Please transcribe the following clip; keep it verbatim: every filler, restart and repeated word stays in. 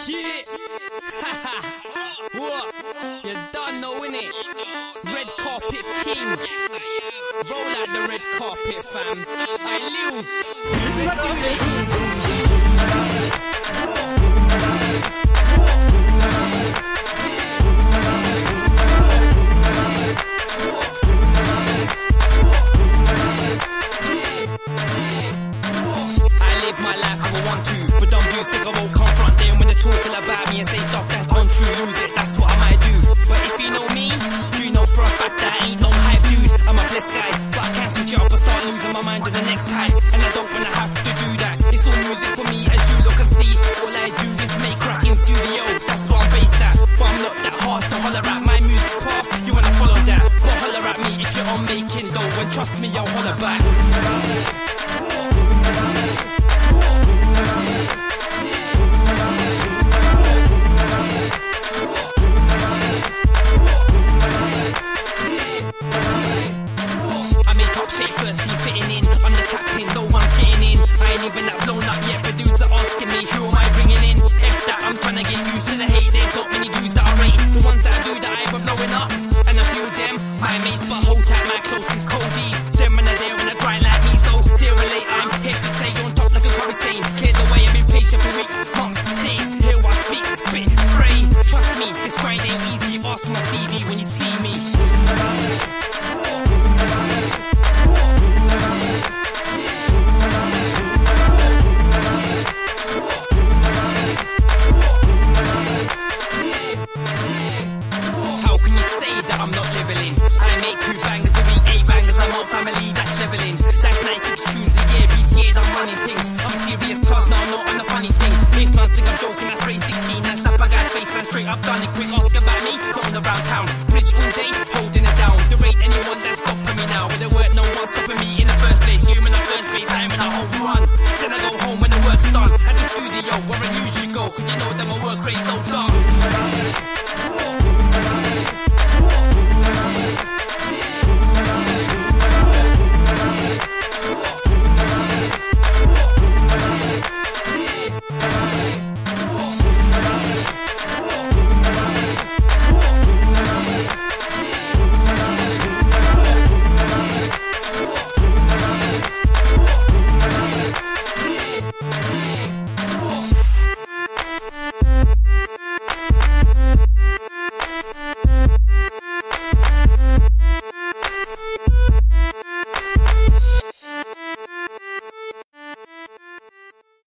Yeah. What? You done know, innit? Red carpet king. Roll out the red carpet, fam. I lose. Let's do this. My life I will want to, but dumb dudes think I won't confront them when they talk all about me and say stuff that's untrue. Lose it, that's what I might do. But if you know me, you know for a fact that I ain't no hype dude. I'm a blessed guy, but I can't switch it up and start losing my mind to the next time. And I don't wanna have to do that. It's all music for me, as you look and see. All I do is make crack in studio, that's what I'm based at. But I'm not that hard to holler at my music path. You wanna follow that? Go holler at me if you're on making dough, and trust me, I'll holler back. First team fitting in, I'm the captain, no one's getting in. I ain't even that blown up yet, but dudes are asking me who am I bringing in. F that, I'm trying to get used to the hate. There's not many dudes that I rate. The ones that I do that I ever blowing up, and a few of them, my mates, but hold tight, my closest coldies. Them when they're there and they grind like me, so they relate. I'm here to stay on top like a curry stain. Cleared the way, I've been patient for weeks, months, days. Hear what I speak, spit, spray. Trust me, this grind ain't easy. Ask for my C D when you see me. I'm not leveling. I make two bangers a week, eight bangers a month, family, that's leveling. That's ninety-six tunes a year, be scared, I'm running things. I'm serious cause now I'm not on the funny thing. If man think I'm joking, that's race sixteen. That's slap a guy's face and straight up done it quick. Ask about me, going around town. Bridge all day, holding it down. There ain't anyone that's stopping me now. With the word, no one's stopping me in the first place. You in the first place, I'm in a home run. Then I go home.